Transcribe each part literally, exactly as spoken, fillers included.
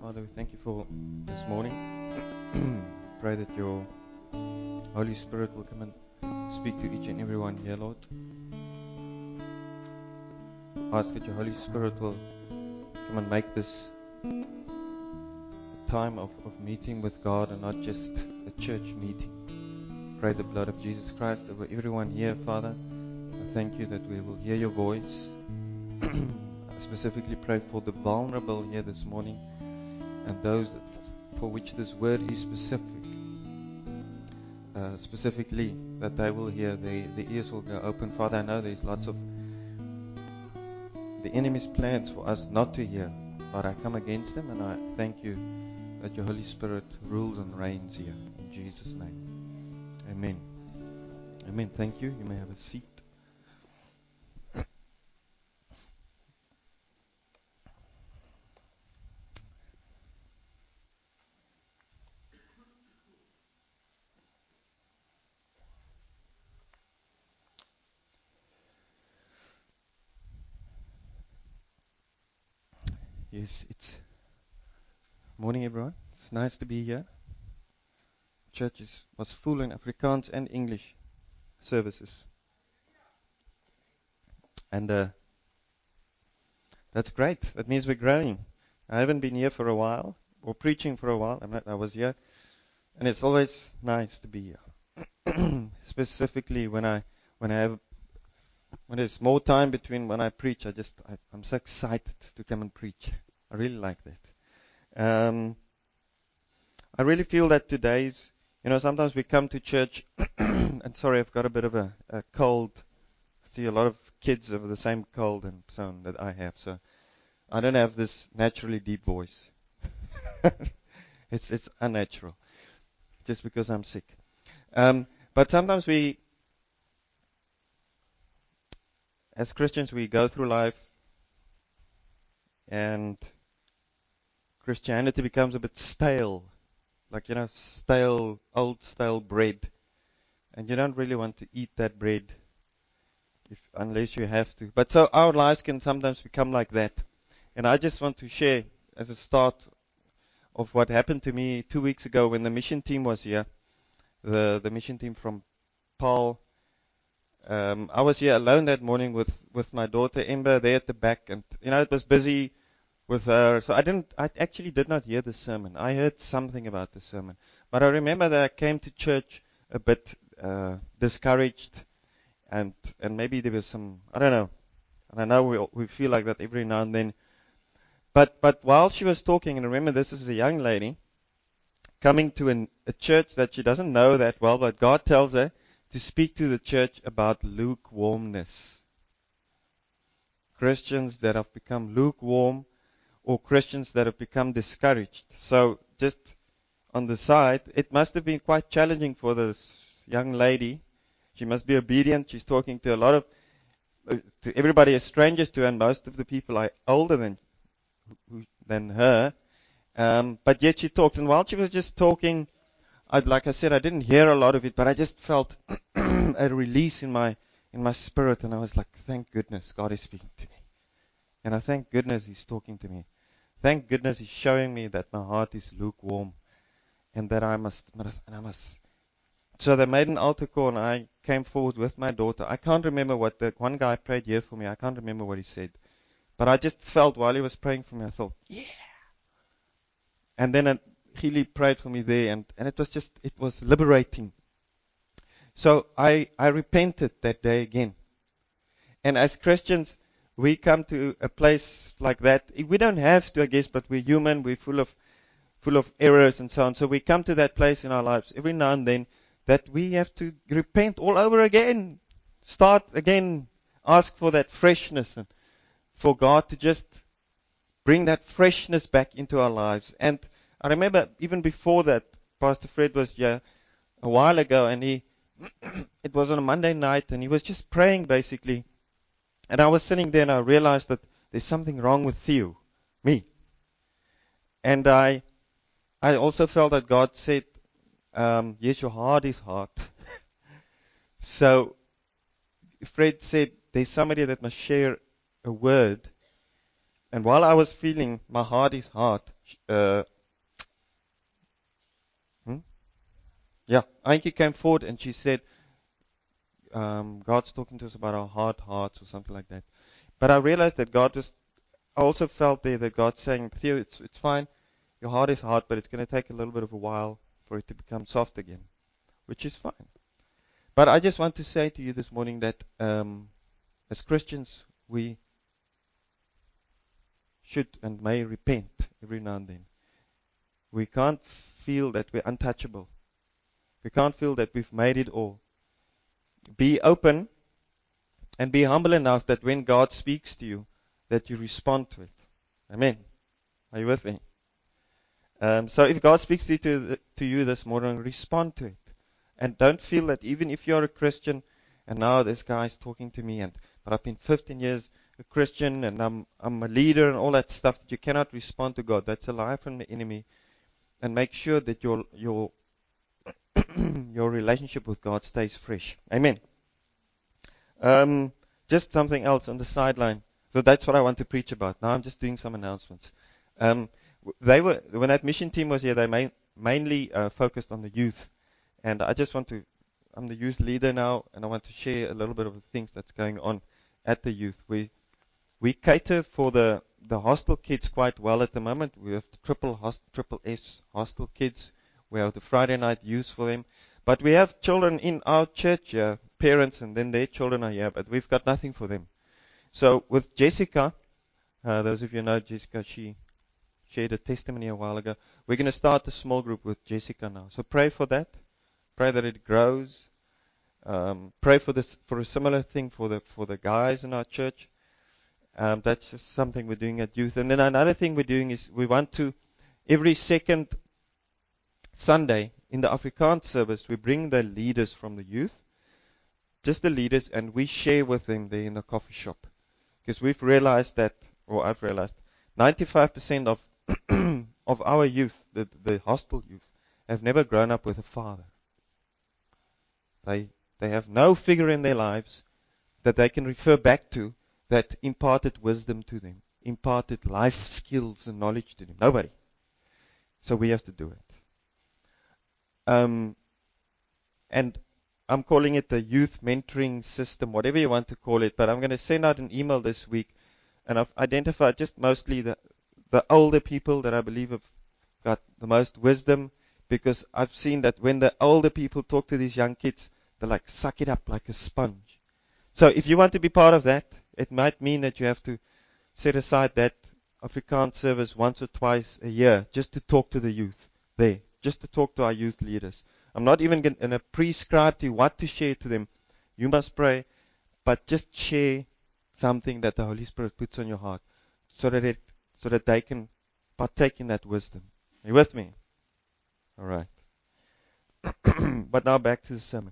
Father, we thank you for this morning. Pray that your Holy Spirit will come and speak to each and every one here, Lord. Ask that your Holy Spirit will come and make this a time of, of meeting with God and not just a church meeting. Pray the blood of Jesus Christ over everyone here, Father. I thank you that we will hear your voice. I specifically pray for the vulnerable here this morning and those that, for which this word is specific. Uh, specifically, that they will hear, they, the ears will go open. Father, I know there's lots of the enemy's plans for us not to hear, but I come against them, and I thank you that your Holy Spirit rules and reigns here. In Jesus' name. Amen. Amen. Thank you. You may have a seat. Yes, it's morning, everyone. It's nice to be here. Church is, was full in Afrikaans and English services. And uh, that's great. That means we're growing. I haven't been here for a while, or preaching for a while. I'm not, I was here. And it's always nice to be here. Specifically when I when I have when there's more time between when I preach, I just I, I'm so excited to come and preach. I really like that. Um, I really feel that today's, you know, sometimes we come to church, and sorry, I've got a bit of a, a cold. I see a lot of kids have the same cold and so on that I have, so I don't have this naturally deep voice. it's it's unnatural, just because I'm sick. Um, but sometimes we, as Christians, we go through life, and Christianity becomes a bit stale, like, you know, stale, old stale bread, and you don't really want to eat that bread if unless you have to. But so our lives can sometimes become like that, and I just want to share as a start of what happened to me two weeks ago when the mission team was here, the the mission team from Paul. Um, I was here alone that morning with, with my daughter Ember there at the back, and you know it was busy with her, so I didn't. I actually did not hear the sermon. I heard something about the sermon, but I remember that I came to church a bit uh, discouraged, and and maybe there was some, I don't know. And I know we we feel like that every now and then. But but while she was talking, and remember this is a young lady coming to an, a church that she doesn't know that well, but God tells her to speak to the church about lukewarmness. Christians that have become lukewarm, or Christians that have become discouraged. So just on the side, it must have been quite challenging for this young lady. She must be obedient. She's talking to a lot of, uh, to everybody as strangers to her, and most of the people are older than than her. Um, but yet she talks, and while she was just talking, I, like I said, I didn't hear a lot of it, but I just felt a release in my in my spirit, and I was like, thank goodness God is speaking to me. And I thank goodness He's talking to me. Thank goodness He's showing me that my heart is lukewarm, and that I must, and I must. So they made an altar call, and I came forward with my daughter. I can't remember what the one guy prayed here for me. I can't remember what he said, but I just felt while he was praying for me, I thought, yeah. And then it, Healy prayed for me there, and, and it was just, it was liberating. So I, I repented that day again. And as Christians, we come to a place like that. We don't have to, I guess, but we're human. We're full of, full of errors and so on. So we come to that place in our lives every now and then that we have to repent all over again. Start again. Ask for that freshness and for God to just bring that freshness back into our lives. And I remember even before that, Pastor Fred was here a while ago, and he, it was on a Monday night, and he was just praying basically. And I was sitting there, and I realized that there's something wrong with Theo, me. And I, I also felt that God said, um, yes, your heart is hard. So Fred said, there's somebody that must share a word. And while I was feeling my heart is hard, uh, hmm? yeah, Ankie came forward and she said, um, God's talking to us about our hard hearts or something like that. But I realized that God was, I also felt there that God's saying, Theo, it's, it's fine. Your heart is hard, but it's going to take a little bit of a while for it to become soft again, which is fine. But I just want to say to you this morning that um, as Christians, we should and may repent every now and then. We can't feel that we're untouchable. We can't feel that we've made it all. Be open and be humble enough that when God speaks to you, that you respond to it. Amen. Are you with me? Um, so if God speaks to you, to, to you this morning, respond to it. And don't feel that even if you're a Christian, and now this guy's talking to me, and but I've been fifteen years a Christian, and I'm I'm a leader, and all that stuff, that you cannot respond to God. That's a lie from the enemy. And make sure that your your your relationship with God stays fresh. Amen. Um, just something else on the sideline. So that's what I want to preach about. Now I'm just doing some announcements. Um, they were when that mission team was here. They main, mainly uh, focused on the youth, and I just want to. I'm the youth leader now, and I want to share a little bit of the things that's going on at the youth. We we cater for the the hostel kids quite well at the moment. We have the triple host, triple S hostel kids. We have the Friday night youth for them, but we have children in our church here, parents, and then their children are here, but we've got nothing for them. So with Jessica, uh, those of you know Jessica, she shared a testimony a while ago. We're going to start a small group with Jessica now. So pray for that. Pray that it grows. Um, pray for this for a similar thing for the for the guys in our church. Um, that's just something we're doing at youth. And then another thing we're doing is we want to every second Sunday in the Afrikaans service we bring the leaders from the youth, just the leaders, and we share with them there in the coffee shop. Because we've realized that, or I've realized, ninety-five percent of of our youth, the, the hostel youth, have never grown up with a father. They they have no figure in their lives that they can refer back to that imparted wisdom to them, imparted life skills and knowledge to them. Nobody. So we have to do it. Um, and I'm calling it the youth mentoring system, whatever you want to call it, but I'm going to send out an email this week, and I've identified just mostly the, the older people that I believe have got the most wisdom, because I've seen that when the older people talk to these young kids, they like suck it up like a sponge. So if you want to be part of that, it might mean that you have to set aside that Afrikaans service once or twice a year just to talk to the youth there, just to talk to our youth leaders. I'm not even going to prescribe to you what to share to them. You must pray, but just share something that the Holy Spirit puts on your heart so that it, so that they can partake in that wisdom. Are you with me? All right. But now back to the sermon.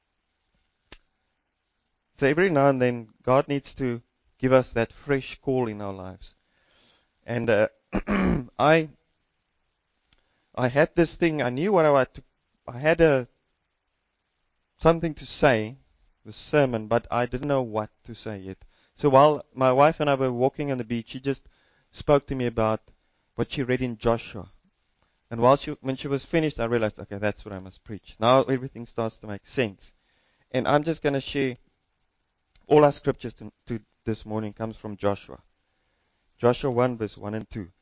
So every now and then, God needs to give us that fresh call in our lives. And uh, I, I had this thing. I knew what I had to. I had a something to say, the sermon, but I didn't know what to say yet. So while my wife and I were walking on the beach, she just spoke to me about what she read in Joshua. And while she, when she was finished, I realized, okay, that's what I must preach. Now everything starts to make sense. And I'm just going to share all our scriptures to, to this morning comes from Joshua. Joshua one, verse one and two.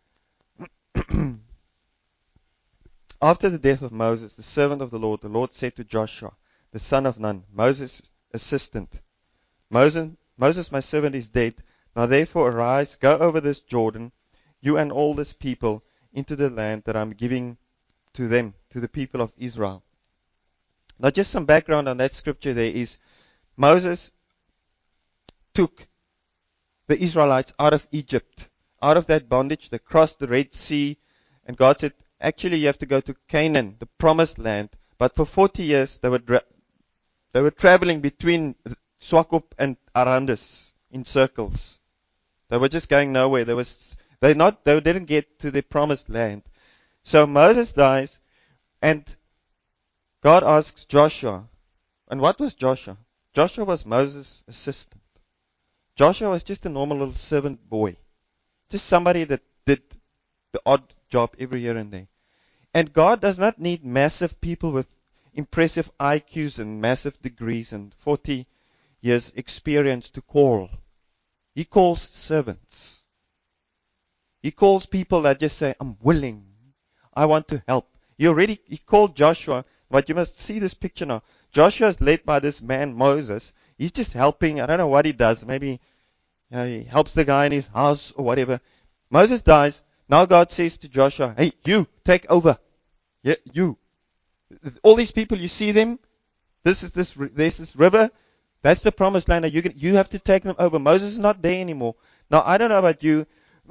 After the death of Moses, the servant of the Lord, the Lord said to Joshua, the son of Nun, Moses' assistant, Moses, Moses, my servant, is dead. Now therefore arise, go over this Jordan, you and all this people, into the land that I'm giving to them, to the people of Israel. Now just some background on that scripture there is, Moses took the Israelites out of Egypt, out of that bondage. They crossed the Red Sea, and God said, actually you have to go to Canaan, the promised land. But for forty years they were dra- they were traveling between Swakop and Arandis in circles. They were just going nowhere. They was they not they didn't get to the promised land. So Moses dies, and God asks Joshua. And what was Joshua? Joshua was Moses' assistant. Joshua was just a normal little servant boy. Just somebody that did the odd job every here and there. And God does not need massive people with impressive I Qs and massive degrees and forty years experience to call. He calls servants. He calls people that just say, I'm willing. I want to help. He already, he called Joshua, but you must see this picture now. Joshua is led by this man, Moses. He's just helping. I don't know what he does. Maybe you know, he helps the guy in his house or whatever. Moses dies. Now God says to Joshua, hey, you, take over. Yeah, you. All these people, you see them? This is this, there's this river. That's the promised land. You, can, you have to take them over. Moses is not there anymore. Now, I don't know about you,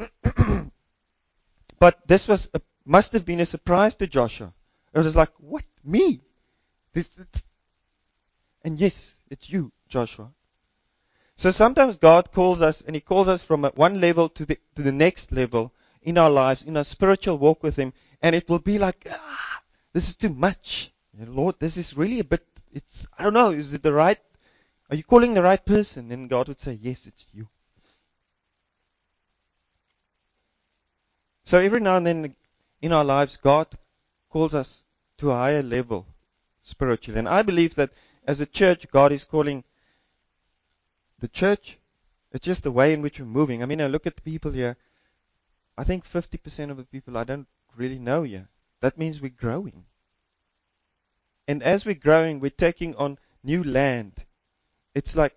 but this was a, must have been a surprise to Joshua. It was like, what? Me? This, this, and yes, it's you, Joshua. So sometimes God calls us, and He calls us from one level to the, to the next level in our lives, in our spiritual walk with Him, and it will be like, ah, this is too much. Lord, this is really a bit, it's, I don't know, is it the right, are you calling the right person? And God would say, yes, it's you. So every now and then in our lives, God calls us to a higher level spiritually. And I believe that as a church, God is calling the church. It's just the way in which we're moving. I mean, I look at the people here. I think fifty percent of the people I don't really know here. That means we're growing. And as we're growing, we're taking on new land. It's like,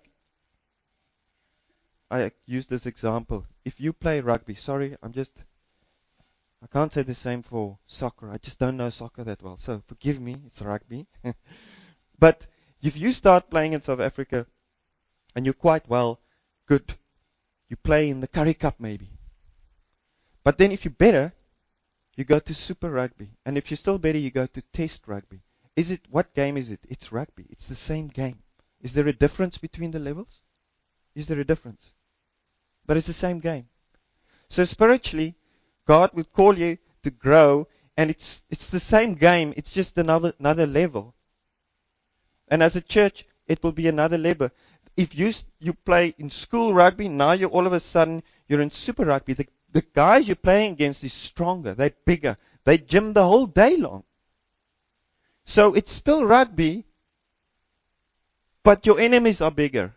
I use this example. If you play rugby, sorry, I'm just, I can't say the same for soccer. I just don't know soccer that well. So forgive me, it's rugby. But if you start playing in South Africa and you're quite well, good, you play in the Currie Cup maybe. But then if you're better, you go to Super Rugby. And if you're still better, you go to Test Rugby. Is it, what game is it? It's rugby. It's the same game. Is there a difference between the levels? Is there a difference? But it's the same game. So spiritually, God will call you to grow, and it's it's the same game. It's just another another level. And as a church, it will be another level. If you you play in school rugby, now you're all of a sudden you're in Super Rugby. The, the guys you're playing against is stronger. They're bigger. They gym the whole day long. So it's still rugby, but your enemies are bigger.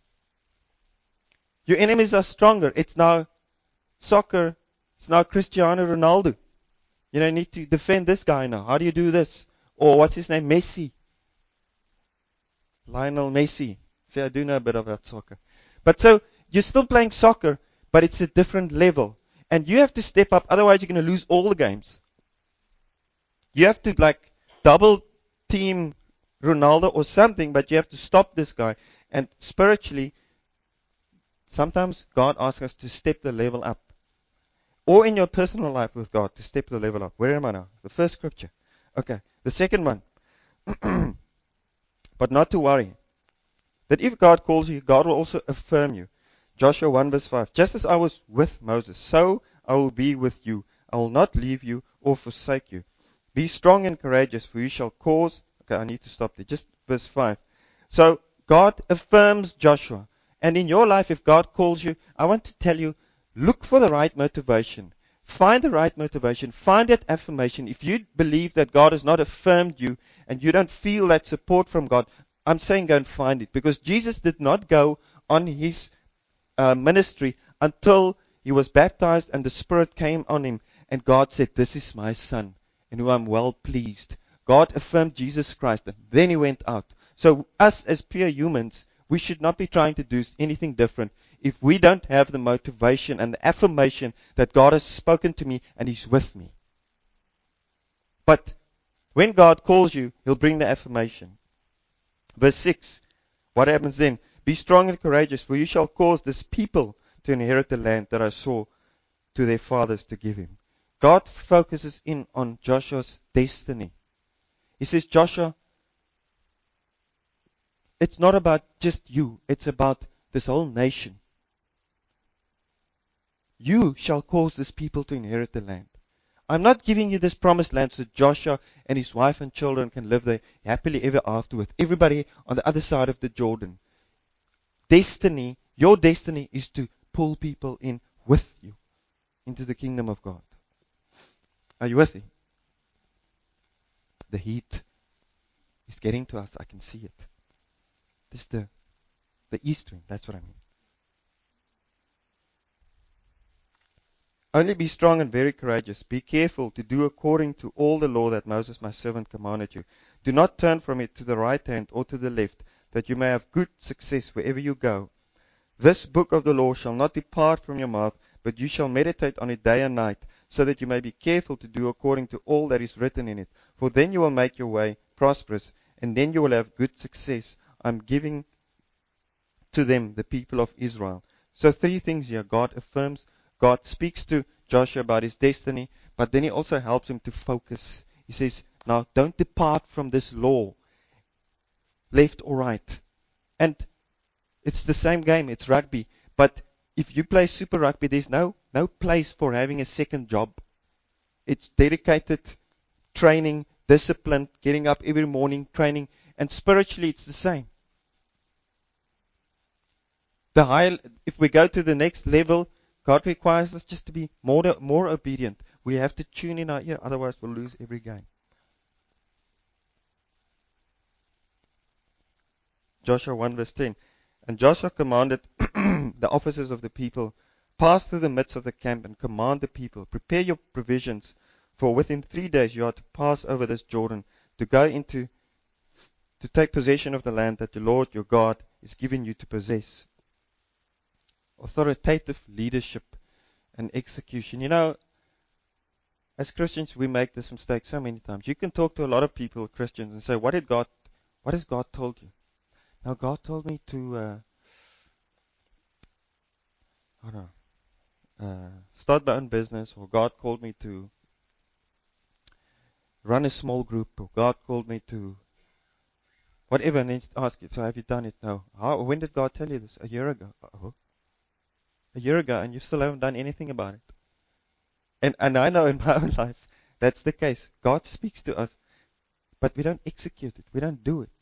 Your enemies are stronger. It's now soccer. It's now Cristiano Ronaldo. You know, you need to defend this guy now. How do you do this? Or what's his name? Messi. Lionel Messi. See, I do know a bit about soccer. But so, you're still playing soccer, but it's a different level. And you have to step up, otherwise you're going to lose all the games. You have to like double team Ronaldo or something, but you have to stop this guy. And spiritually, sometimes God asks us to step the level up. Or in your personal life with God, to step the level up. Where am I now? The first scripture. Okay. The second one. But not to worry. That if God calls you, God will also affirm you. Joshua one verse five. Just as I was with Moses, so I will be with you. I will not leave you or forsake you. Be strong and courageous, for you shall cause. Okay, I need to stop there. Just verse five. So God affirms Joshua. And in your life, if God calls you, I want to tell you, look for the right motivation. Find the right motivation. Find that affirmation. If you believe that God has not affirmed you and you don't feel that support from God, I'm saying go and find it. Because Jesus did not go on his uh, ministry until he was baptized and the Spirit came on him. And God said, this is my Son in whom I'm well pleased. God affirmed Jesus Christ. And then he went out. So us as pure humans, we should not be trying to do anything different if we don't have the motivation and the affirmation that God has spoken to me and He's with me. But when God calls you, He'll bring the affirmation. Verse six, what happens then? Be strong and courageous, for you shall cause this people to inherit the land that I swore to their fathers to give him. God focuses in on Joshua's destiny. He says, Joshua, it's not about just you. It's about this whole nation. You shall cause this people to inherit the land. I'm not giving you this promised land so Joshua and his wife and children can live there happily ever after with everybody on the other side of the Jordan. Destiny, your destiny is to pull people in with you. into the kingdom of God. Are you with me? The heat is getting to us. I can see it. This is the, the east wind. That's what I mean. Only be strong and very courageous. Be careful to do according to all the law that Moses my servant commanded you. Do not turn from it to the right hand or to the left, that you may have good success wherever you go. This book of the law shall not depart from your mouth, but you shall meditate on it day and night, so that you may be careful to do according to all that is written in it. For then you will make your way prosperous, and then you will have good success. I'm giving to them the people of Israel. So three things here. God affirms, God speaks to Joshua about his destiny, but then he also helps him to focus. He says, now don't depart from this law, left or right. And it's the same game, it's rugby. But if you play Super Rugby, there's no, no place for having a second job. It's dedicated training, discipline, getting up every morning, training. And spiritually, it's the same. The higher, if we go to the next level, God requires us just to be more, more obedient. We have to tune in our ear, otherwise we'll lose every game. Joshua one verse ten. And Joshua commanded the officers of the people, pass through the midst of the camp and command the people, prepare your provisions, for within three days you are to pass over this Jordan, to go into, to take possession of the land that the Lord your God is giving you to possess. Authoritative leadership and execution. You know, as Christians, we make this mistake so many times. You can talk to a lot of people, Christians, and say, what did God, what has God told you? Now, God told me to, uh, I don't know, uh, start my own business, or God called me to run a small group, or God called me to whatever. And then ask you, so have you done it? No. How, when did God tell you this? A year ago. Oh, a year ago, and you still haven't done anything about it. And, and I know in my own life, that's the case. God speaks to us, but we don't execute it. We don't do it.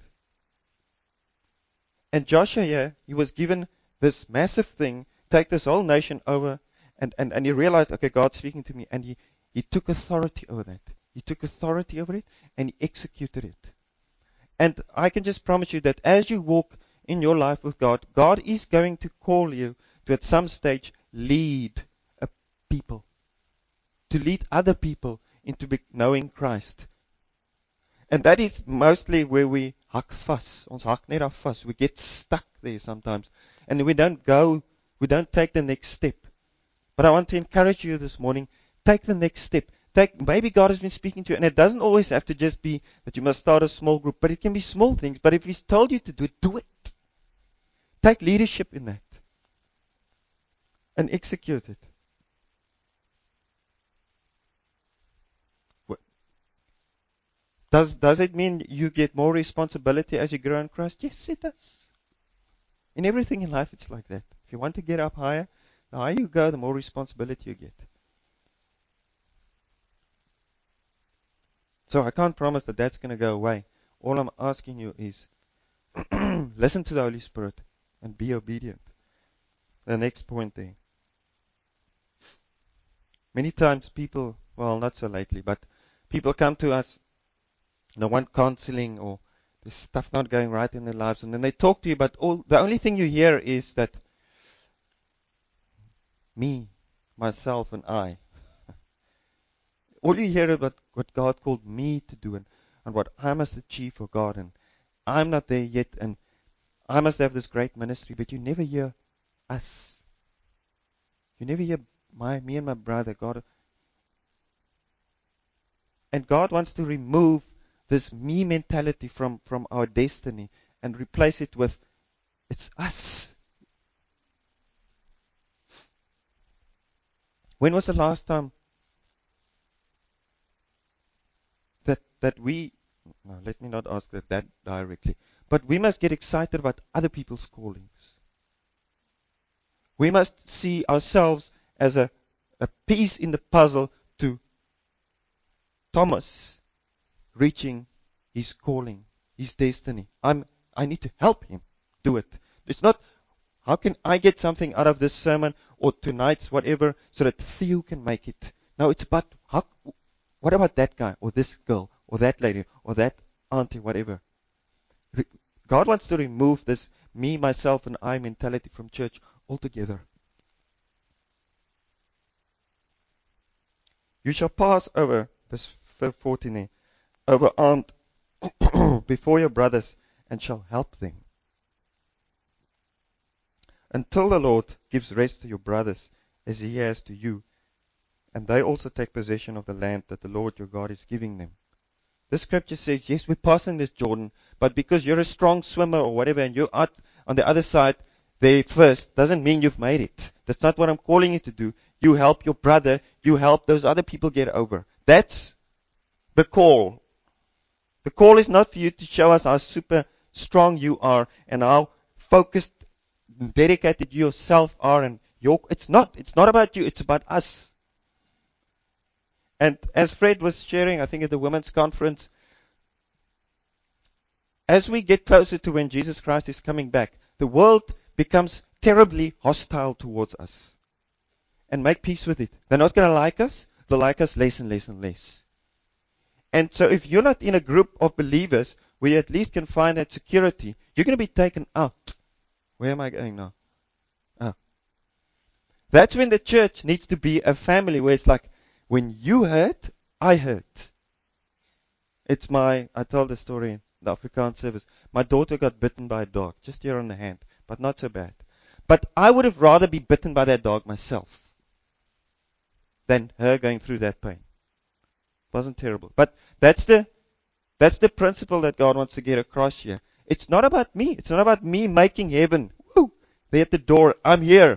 And Joshua here, he was given this massive thing, take this whole nation over, and, and, and he realized, okay, God's speaking to me, and he, he took authority over that. He took authority over it, and he executed it. And I can just promise you that as you walk in your life with God, God is going to call you to at some stage lead a people, to lead other people into knowing Christ. And that is mostly where we hak vas. Ons hak net af vas. We get stuck there sometimes. And we don't go, we don't take the next step. But I want to encourage you this morning, take the next step. Take, maybe God has been speaking to you, and it doesn't always have to just be that you must start a small group, but it can be small things. But if He's told you to do it, do it. Take leadership in that. And execute it. Does, does it mean you get more responsibility as you grow in Christ? Yes, it does. In everything in life, it's like that. If you want to get up higher, the higher you go, the more responsibility you get. So I can't promise that that's going to go away. All I'm asking you is listen to the Holy Spirit and be obedient. The next point there. Many times people, well, not so lately, but people come to us, they want counseling or there's stuff not going right in their lives, and then they talk to you, but all the only thing you hear is that me, myself, and I. All you hear about what God called me to do and, and what I must achieve for God, and I'm not there yet, and I must have this great ministry, but you never hear us. You never hear my, me and my brother, God. And God wants to remove this me mentality from, from our destiny and replace it with, it's us. When was the last time that, that we, no, let me not ask that, that directly, but we must get excited about other people's callings. We must see ourselves as a, a piece in the puzzle to Thomas reaching his calling, his destiny. I'm, I need to help him do it. It's not, How can I get something out of this sermon or tonight's whatever so that Theo can make it? No, it's about, how, what about that guy or this girl or that lady or that auntie, whatever. Re- God wants to remove this me, myself, and I mentality from church altogether. You shall pass over, verse fourteen there, over armed before your brothers and shall help them. Until the Lord gives rest to your brothers as he has to you, and they also take possession of the land that the Lord your God is giving them. The scripture says, yes, we're passing this Jordan, but because you're a strong swimmer or whatever and you're out on the other side there first, doesn't mean you've made it. That's not what I'm calling you to do. You help your brother, you help those other people get over. That's the call. The call is not for you to show us how super strong you are and how focused and dedicated you yourself are, and your, it's not. It's not about you, it's about us. And as Fred was sharing, I think at the women's conference, as we get closer to when Jesus Christ is coming back, the world becomes terribly hostile towards us. And make peace with it. They're not going to like us. They'll like us less and less and less. And so if you're not in a group of believers where you at least can find that security, you're going to be taken out. Where am I going now? Ah. That's when the church needs to be a family where it's like, when you hurt, I hurt. It's my, I told the story in the Afrikaans service. My daughter got bitten by a dog, just here on the hand, but not so bad. But I would have rather be bitten by that dog myself than her going through that pain. It wasn't terrible. But that's the, that's the principle that God wants to get across here. It's not about me. It's not about me making heaven. Woo! They're at the door. I'm here.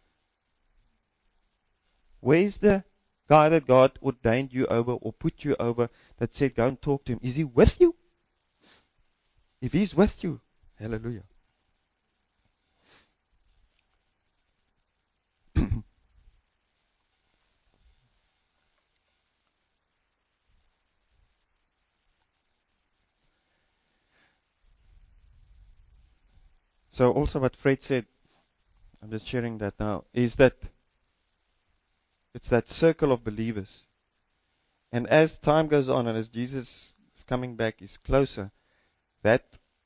Where's the guy that God ordained you over or put you over that said, go and talk to him? Is he with you? If he's with you, hallelujah. So also what Fred said, I'm just sharing that now, is that it's that circle of believers. And as time goes on and as Jesus is coming back is closer, that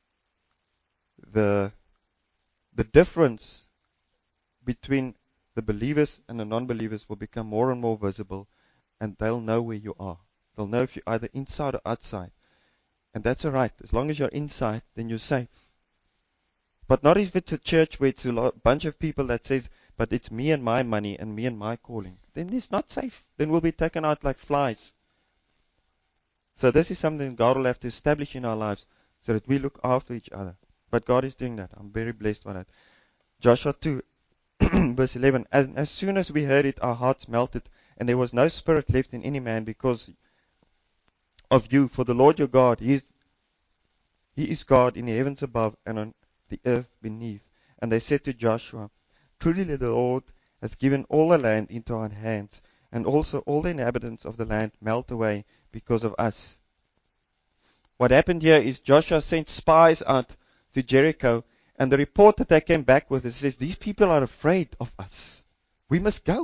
the the difference between the believers and the non-believers will become more and more visible, and they'll know where you are. They'll know if you're either inside or outside. And that's all right. As long as you're inside, then you're safe. But not if it's a church where it's a lot, bunch of people that says, but it's me and my money and me and my calling. Then it's not safe. Then we'll be taken out like flies. So this is something God will have to establish in our lives so that we look after each other. But God is doing that. I'm very blessed by that. Joshua two, verse eleven. As, as soon as we heard it, our hearts melted, and there was no spirit left in any man because of you. For the Lord your God, He is, He is God in the heavens above and on the earth beneath. And they said to Joshua, truly the Lord has given all the land into our hands, and also all the inhabitants of the land melt away because of us. What happened here is Joshua sent spies out to Jericho, and the report that they came back with is says, these people are afraid of us. We must go.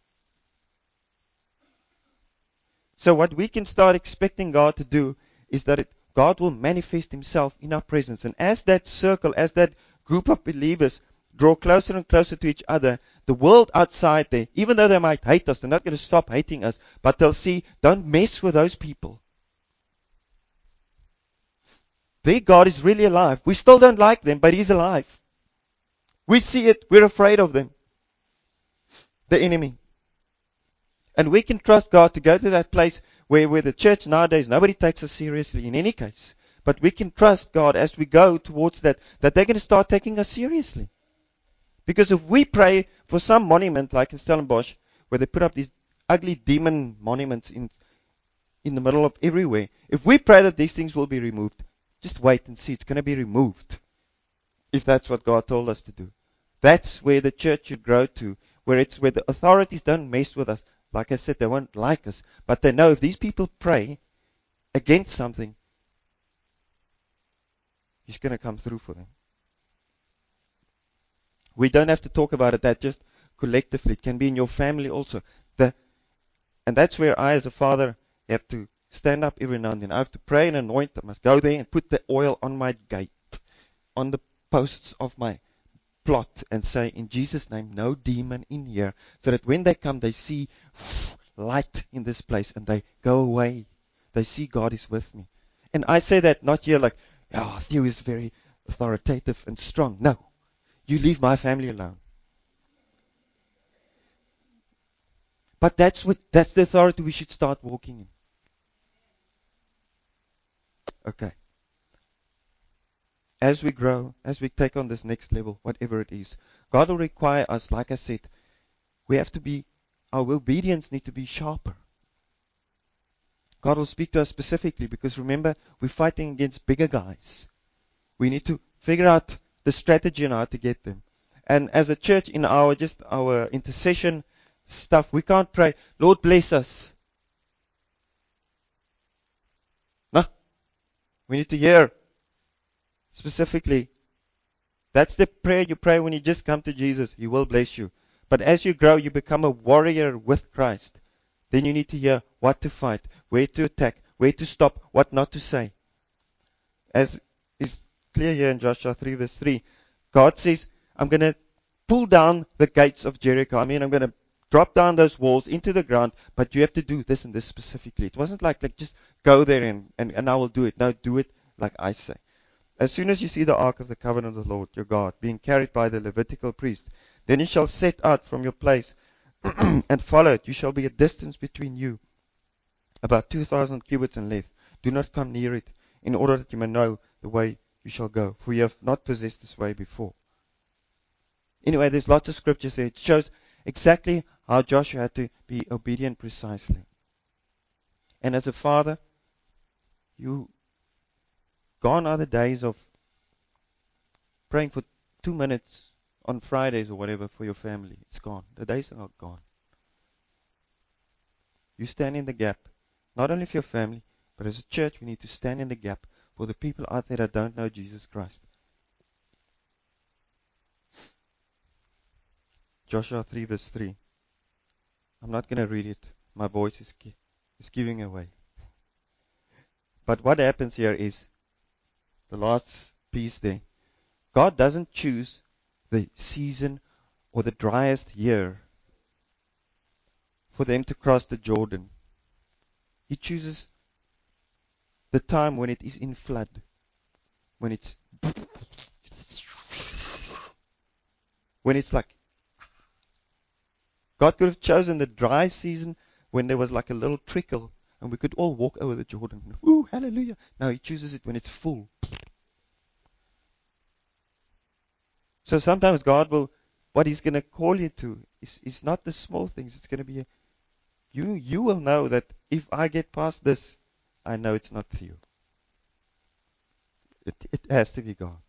So what we can start expecting God to do is that it, God will manifest Himself in our presence. And as that circle, as that group of believers draw closer and closer to each other, the world outside there, even though they might hate us, they're not going to stop hating us, but they'll see, don't mess with those people. Their God is really alive. We still don't like them, but He's alive. We see it. We're afraid of them. The enemy. And we can trust God to go to that place where, where the church nowadays, nobody takes us seriously in any case. But we can trust God as we go towards that, that they're going to start taking us seriously. Because if we pray for some monument, like in Stellenbosch, where they put up these ugly demon monuments in, in the middle of everywhere, if we pray that these things will be removed, just wait and see. It's going to be removed. If that's what God told us to do. That's where the church should grow to, where it's where the authorities don't mess with us. Like I said, they won't like us, but they know if these people pray against something, He's going to come through for them. We don't have to talk about it that just collectively. It can be in your family also. The, and that's where I, as a father, have to stand up every now and then. I have to pray and anoint. I must go there and put the oil on my gate, on the posts of my plot, and say, in Jesus' name, no demon in here. So that when they come, they see light in this place and they go away. They see God is with me. And I say that not here like, oh, Theo is very authoritative and strong. No. You leave my family alone. But that's what, that's the authority we should start walking in. Okay. As we grow, as we take on this next level, whatever it is, God will require us, like I said, we have to be, our obedience needs to be sharper. God will speak to us specifically because remember, we're fighting against bigger guys. We need to figure out the strategy on how to get them. And as a church, in our just our intercession stuff, we can't pray, Lord bless us. No. We need to hear specifically. That's the prayer you pray when you just come to Jesus. He will bless you. But as you grow, you become a warrior with Christ. Then you need to hear what to fight, where to attack, where to stop, what not to say. As is clear here in Joshua three verse three, God says, I'm going to pull down the gates of Jericho. I mean, I'm going to drop down those walls into the ground, but you have to do this and this specifically. It wasn't like, like just go there and, and, and I will do it. No, do it like I say. As soon as you see the ark of the covenant of the Lord, your God, being carried by the Levitical priest, then you shall set out from your place and follow it. You shall be a distance between you, about two thousand cubits in length. Do not come near it, in order that you may know the way you shall go, for you have not possessed this way before. Anyway, there's lots of scriptures there. It shows exactly how Joshua had to be obedient precisely. And as a father, you gone are the days of praying for two minutes on Fridays or whatever for your family. It's gone. The days are gone. You stand in the gap, not only for your family, but as a church, we need to stand in the gap for the people out there that don't know Jesus Christ. Joshua three verse three. I'm not going to read it. My voice is, is giving away. But what happens here is, the last piece there, God doesn't choose the season or the driest year for them to cross the Jordan. He chooses the time when it is in flood, when it's when it's like, God could have chosen the dry season when there was like a little trickle and we could all walk over the Jordan. Ooh, hallelujah. No, he chooses it when it's full. So sometimes God will, what he's going to call you to is, is not the small things. It's going to be, a, you, you will know that if I get past this, I know it's not you. It, it has to be God.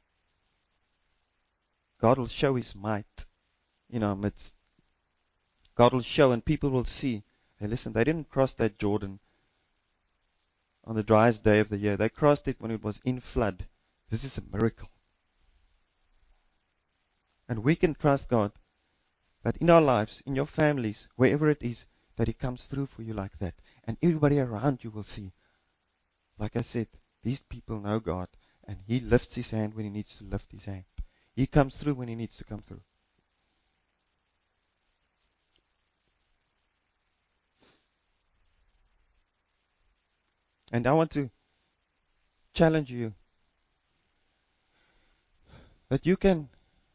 God will show his might in our midst. God will show and people will see, hey, listen, they didn't cross that Jordan on the driest day of the year. They crossed it when it was in flood. This is a miracle. And we can trust God that in our lives, in your families, wherever it is, that he comes through for you like that. And everybody around you will see. Like I said, these people know God, and he lifts his hand when he needs to lift his hand. He comes through when he needs to come through. And I want to challenge you that you can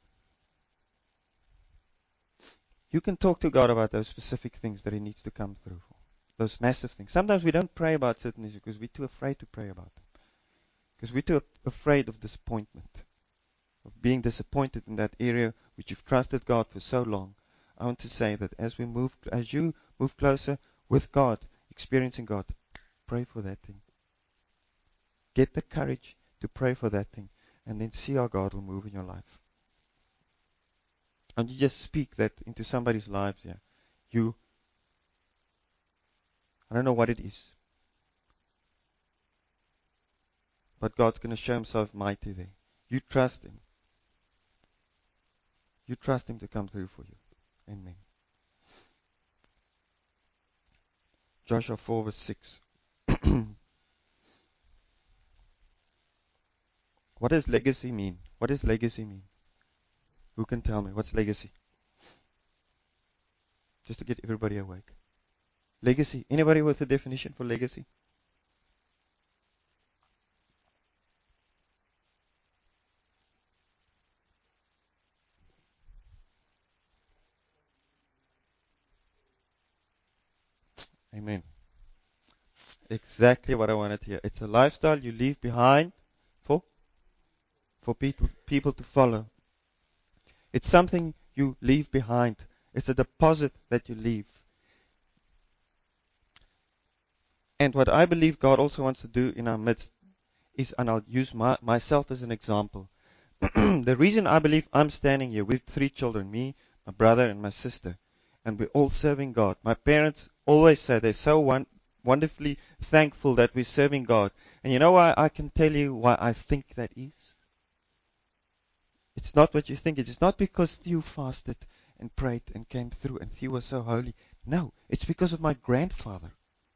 you can talk to God about those specific things that he needs to come through for. Those massive things. Sometimes we don't pray about certain issues because we're too afraid to pray about them. Because we're too afraid of disappointment. Of being disappointed in that area which you've trusted God for so long. I want to say that as we move, as you move closer with God, experiencing God, pray for that thing. Get the courage to pray for that thing, and then see how God will move in your life. And you just speak that into somebody's lives here. You, I don't know what it is, but God's going to show himself mighty there. You trust him. You trust Him to come through for you. Amen. Joshua four verse six. What does legacy mean? What does legacy mean? Who can tell me? What's legacy? Just to get everybody awake. Legacy. Anybody with a definition for legacy? Amen. Exactly what I wanted to hear. It's a lifestyle you leave behind for for people people to follow. It's something you leave behind. It's a deposit that you leave. And what I believe God also wants to do in our midst is, and I'll use my, myself as an example. The reason I believe I'm standing here with three children, me, my brother, and my sister, and we're all serving God. My parents always say they're so one, wonderfully thankful that we're serving God. And you know why I can tell you why I think that is? It's not what you think. It's not because Theo fasted and prayed and came through and Theo was so holy. No, it's because of my grandfather.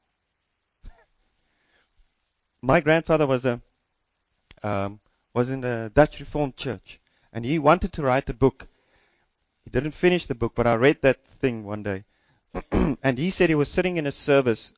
My grandfather was a um, was in the Dutch Reformed Church, and he wanted to write a book. He didn't finish the book, but I read that thing one day. And he said he was sitting in a service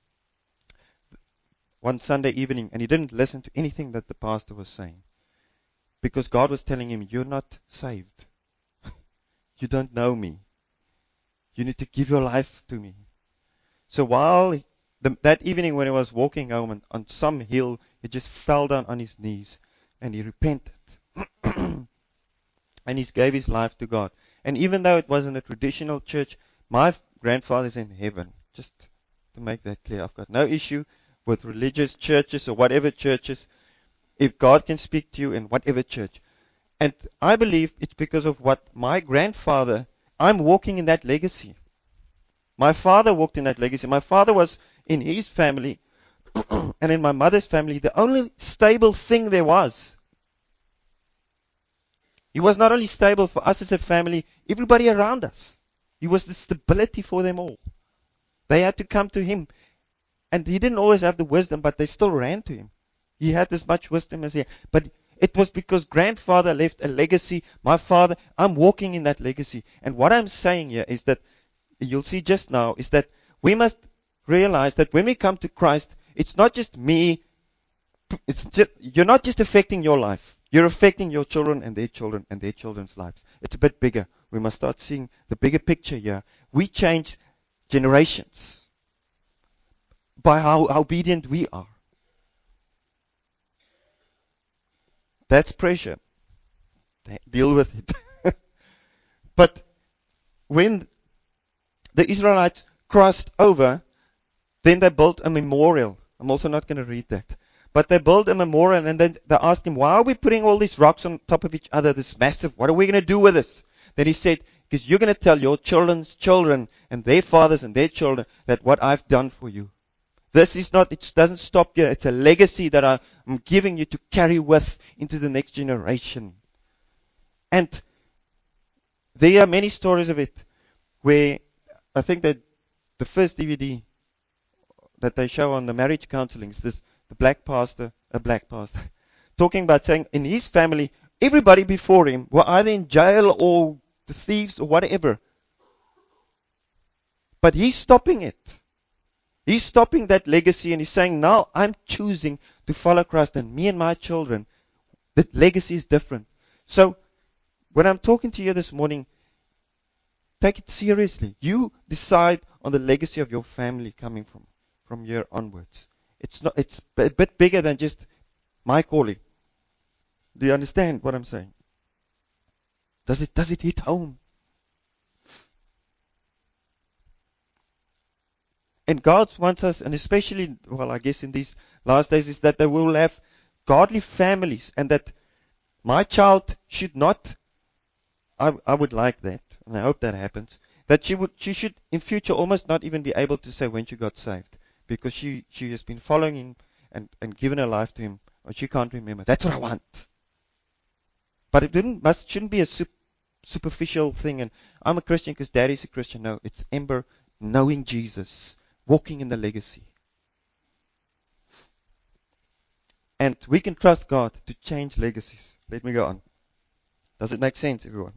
one Sunday evening, and he didn't listen to anything that the pastor was saying, because God was telling him, you're not saved. You don't know me. You need to give your life to me. So while he, the, that evening when he was walking home and on some hill, he just fell down on his knees and he repented. And he gave his life to God. And even though it wasn't a traditional church, my grandfather's in heaven. Just to make that clear, I've got no issue with religious churches or whatever churches. If God can speak to you in whatever church. And I believe it's because of what my grandfather, I'm walking in that legacy. My father walked in that legacy. My father was in his family and in my mother's family the only stable thing there was. He was not only stable for us as a family, everybody around us. He was the stability for them all. They had to come to him. And he didn't always have the wisdom, but they still ran to him. He had as much wisdom as he had. But it was because grandfather left a legacy. My father, I'm walking in that legacy. And what I'm saying here is that, you'll see just now, is that we must realize that when we come to Christ, it's not just me. It's just, you're not just affecting your life. You're affecting your children and their children and their children's lives. It's a bit bigger. We must start seeing the bigger picture here. We change generations by how obedient we are. That's pressure. Deal with it. But when the Israelites crossed over, then they built a memorial. I'm also not going to read that. But they built a memorial, and then they asked him, why are we putting all these rocks on top of each other, this massive, what are we going to do with this? Then he said, because you're going to tell your children's children and their fathers and their children that what I've done for you. This is not, it doesn't stop here. It's a legacy that I'm giving you to carry with into the next generation. And there are many stories of it where I think that the first D V D that they show on the marriage counseling is this, the black pastor, a black pastor, talking about saying in his family, everybody before him were either in jail or the thieves or whatever. But he's stopping it. He's stopping that legacy and he's saying, now I'm choosing to follow Christ, and me and my children, that legacy is different. So when I'm talking to you this morning, take it seriously. You decide on the legacy of your family coming from, from here onwards. It's not, it's a bit bigger than just my calling. Do you understand what I'm saying? Does it, does it hit home? And God wants us, and especially, well, I guess in these last days, is that they will have godly families, and that my child should not, I, I would like that, and I hope that happens, that she would, she should in future almost not even be able to say when she got saved, because she, she has been following him and, and given her life to him, or she can't remember. That's what I want. But it didn't, must, shouldn't be a superficial thing and I'm a Christian because daddy's a Christian. No, it's Ember knowing Jesus, walking in the legacy. And we can trust God to change legacies. Let me go on. Does it make sense, everyone?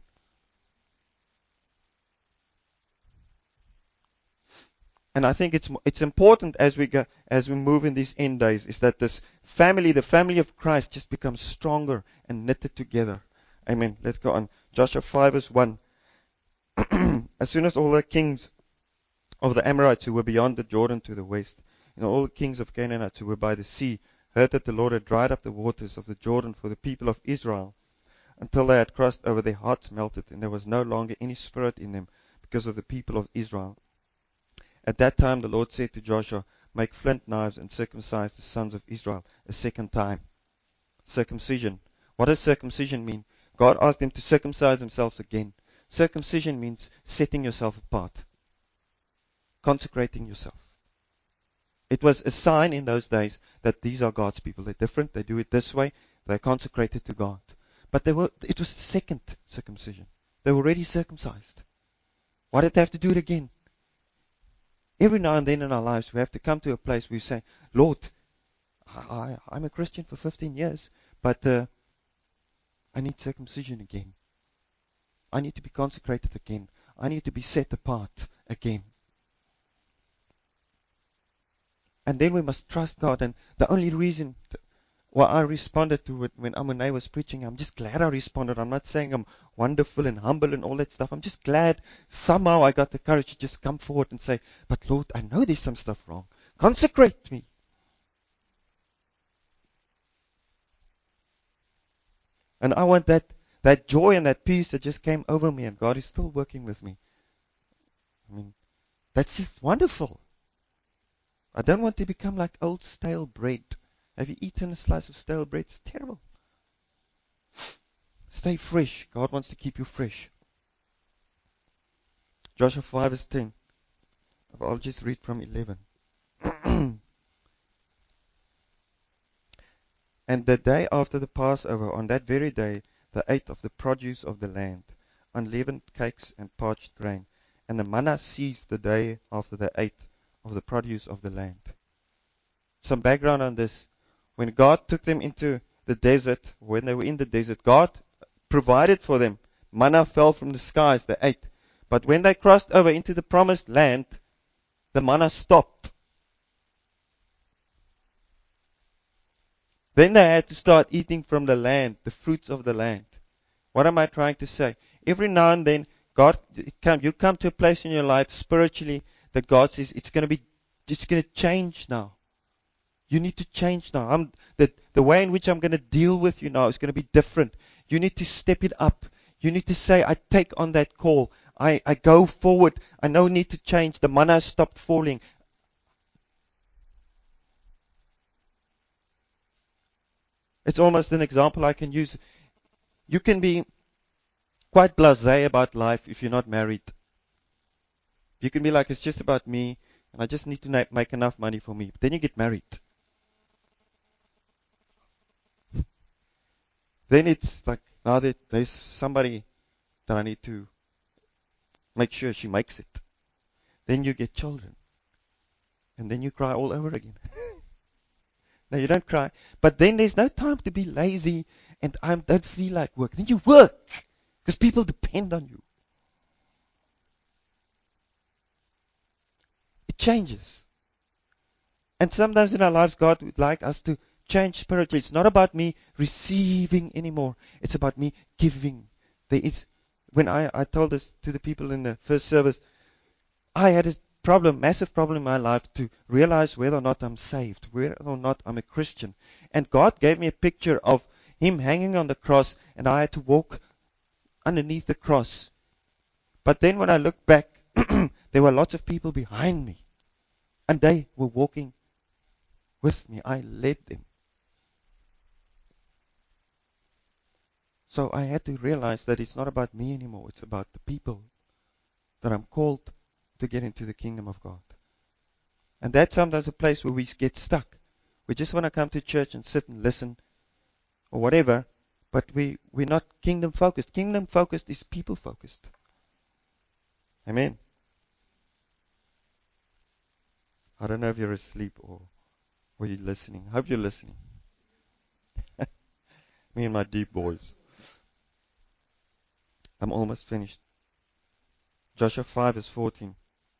And I think it's it's important as we go, as we move in these end days, is that this family, the family of Christ, just becomes stronger and knitted together. Amen. Let's go on. Joshua five verse one. As soon as all the kings of the Amorites who were beyond the Jordan to the west, and all the kings of Canaanites who were by the sea, heard that the Lord had dried up the waters of the Jordan for the people of Israel, until they had crossed over, their hearts melted, and there was no longer any spirit in them because of the people of Israel. At that time the Lord said to Joshua, make flint knives and circumcise the sons of Israel a second time. Circumcision. What does circumcision mean? God asked them to circumcise themselves again. Circumcision means setting yourself apart, consecrating yourself. It was a sign in those days that these are God's people. They're different. They do it this way. They're consecrated to God. But they were, it was the second circumcision. They were already circumcised. Why did they have to do it again? Every now and then in our lives, we have to come to a place where we say, Lord, I, I'm a Christian for fifteen years, but uh, I need circumcision again. I need to be consecrated again. I need to be set apart again. And then we must trust God. And the only reason why I responded to it when Amunai was preaching, I'm just glad I responded. I'm not saying I'm wonderful and humble and all that stuff. I'm just glad somehow I got the courage to just come forward and say, but Lord, I know there's some stuff wrong. Consecrate me. And I want that, that joy and that peace that just came over me, and God is still working with me. I mean, that's just wonderful. I don't want to become like old stale bread. Have you eaten a slice of stale bread? It's terrible. Stay fresh. God wants to keep you fresh. Joshua five verse ten. I'll just read from eleven. And the day after the Passover, on that very day, they ate of the produce of the land, unleavened cakes and parched grain. And the manna ceased the day after they ate of the produce of the land. Some background on this. When God took them into the desert, when they were in the desert, God provided for them. Manna fell from the skies, they ate. But when they crossed over into the promised land, the manna stopped. Then they had to start eating from the land, the fruits of the land. What am I trying to say? Every now and then, God, come, you come to a place in your life spiritually that God says it's going to be, it's going to change now. You need to change now. I'm, the, the way in which I'm going to deal with you now is going to be different. You need to step it up. You need to say, I take on that call. I, I go forward. I no need to change. The manna has stopped falling. It's almost an example I can use. You can be quite blasé about life if you're not married. You can be like, it's just about me, and I just need to make enough money for me. But then you get married. Then it's like, now that there's somebody that I need to make sure she makes it. Then you get children. And then you cry all over again. No, you don't cry. But then there's no time to be lazy and I don't feel like work. Then you work. Because people depend on you. It changes. And sometimes in our lives, God would like us to change spiritually. It's not about me receiving anymore. It's about me giving. There is, when I, I told this to the people in the first service, I had a problem, massive problem in my life to realize whether or not I'm saved, whether or not I'm a Christian. And God gave me a picture of Him hanging on the cross, and I had to walk underneath the cross. But then when I looked back, there were lots of people behind me, and they were walking with me. I led them. So I had to realize that it's not about me anymore. It's about the people that I'm called to get into the kingdom of God. And that's sometimes a place where we get stuck. We just want to come to church and sit and listen or whatever, But we, we're not kingdom focused. Kingdom focused is people focused. Amen. I don't know if you're asleep or, or you're listening. I hope you're listening. Me and my deep voice. I'm almost finished. Joshua five verse fourteen.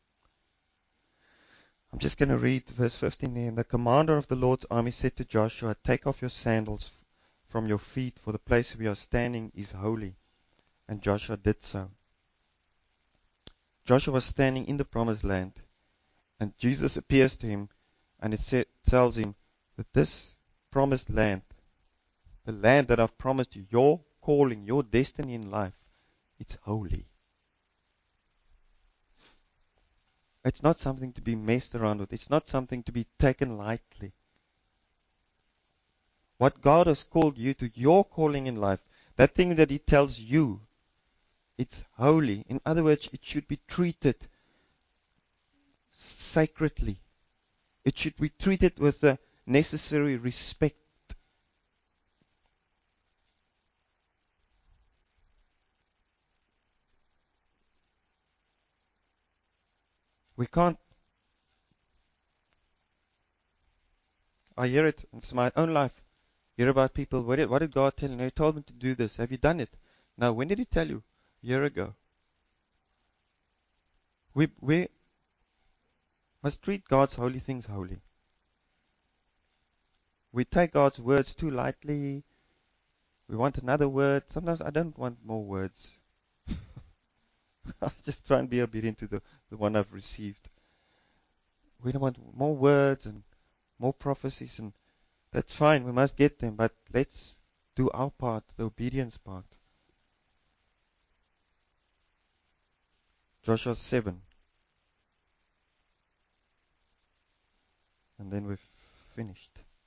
I'm just going to read verse fifteen there. And the commander of the Lord's army said to Joshua, take off your sandals from your feet, for the place we are standing is holy. And Joshua did so. Joshua was standing in the promised land, and Jesus appears to him, and it sa- tells him that this promised land, the land that I've promised you, your calling, your destiny in life, it's holy. It's not something to be messed around with. It's not something to be taken lightly. What God has called you to, your calling in life, that thing that He tells you, it's holy. In other words, it should be treated sacredly. It should be treated with the necessary respect. We can't. I hear it. It's my own life. Hear about people. What did, what did God tell you? No, He told me to do this. Have you done it? Now, when did He tell you? A year ago. We, we must treat God's holy things holy. We take God's words too lightly. We want another word. Sometimes I don't want more words. I just try and be obedient to the, the one I've received. We don't want more words and more prophecies, and that's fine. We must get them, but let's do our part, the obedience part. Joshua seven. And then we've finished.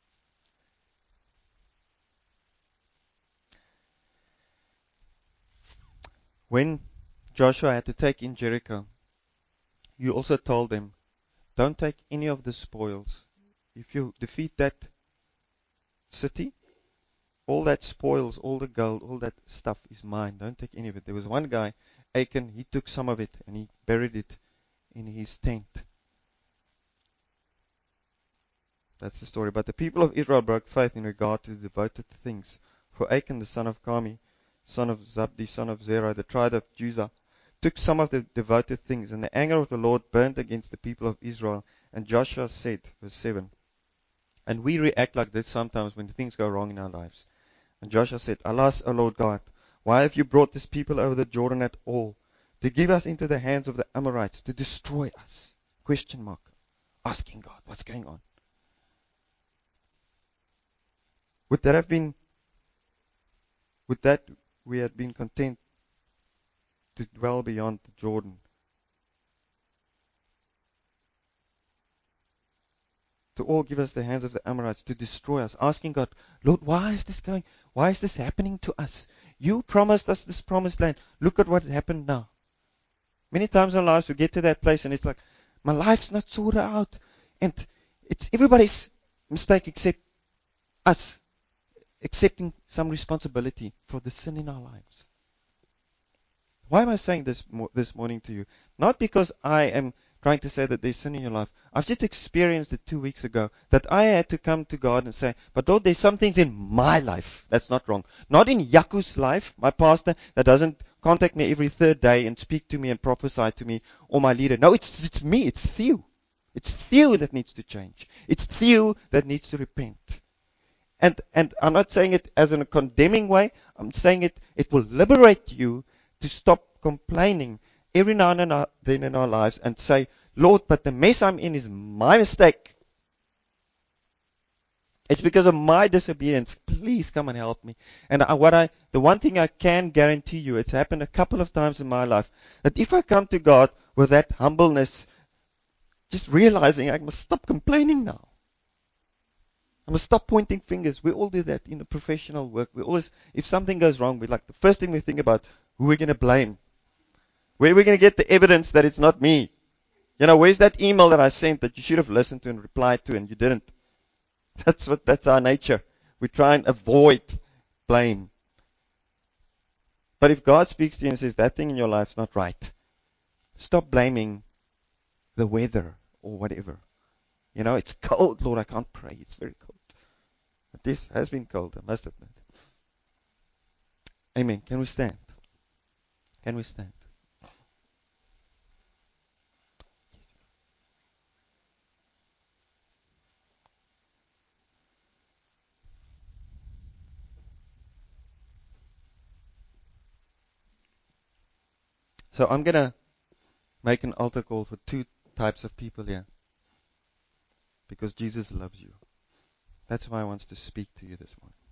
When Joshua had to take in Jericho, you also told them, don't take any of the spoils. If you defeat that city, all that spoils, all the gold, all that stuff is mine. Don't take any of it. There was one guy, Achan, he took some of it and he buried it in his tent. That's the story. But the people of Israel broke faith in regard to the devoted things. For Achan, the son of Carmi, son of Zabdi, son of Zerah, the tribe of Judah, took some of the devoted things, and the anger of the Lord burned against the people of Israel. And Joshua said, verse seven, and we react like this sometimes when things go wrong in our lives. And Joshua said, alas, O Lord God, why have you brought this people over the Jordan at all? To give us into the hands of the Amorites, to destroy us? Question mark. Asking God, what's going on? Would that have been, would that we had been content to dwell beyond the Jordan? To all give us the hands of the Amorites, to destroy us, asking God, Lord, why is this going? Why is this happening to us? You promised us this promised land. Look at what happened now. Many times in our lives we get to that place and it's like, my life's not sorted out. And it's everybody's mistake except us accepting some responsibility for the sin in our lives. Why am I saying this this morning to you? Not because I am trying to say that there's sin in your life. I've just experienced it two weeks ago that I had to come to God and say, but Lord, there's some things in my life that's not wrong. Not in Yaku's life, my pastor, that doesn't contact me every third day and speak to me and prophesy to me, or my leader. No, it's it's me. It's Theo. It's Theo that needs to change. It's Theo that needs to repent. And and I'm not saying it as in a condemning way. I'm saying it, it will liberate you to stop complaining every now and then in our lives and say, Lord, but the mess I'm in is my mistake. It's because of my disobedience. Please come and help me. And I, what I, the one thing I can guarantee you, it's happened a couple of times in my life, that if I come to God with that humbleness, just realizing I must stop complaining now. I must stop pointing fingers. We all do that in the professional work. We always, if something goes wrong, we like the first thing we think about, who we're going to blame. Where are we going to get the evidence that it's not me? You know, where's that email that I sent that you should have listened to and replied to and you didn't? That's what, that's our nature. We try and avoid blame. But if God speaks to you and says that thing in your life is not right, stop blaming the weather or whatever. You know, it's cold, Lord, I can't pray. It's very cold. But this has been cold, I must admit. Amen. Can we stand? Can we stand? So I'm going to make an altar call for two types of people here. Because Jesus loves you. That's why I want to speak to you this morning.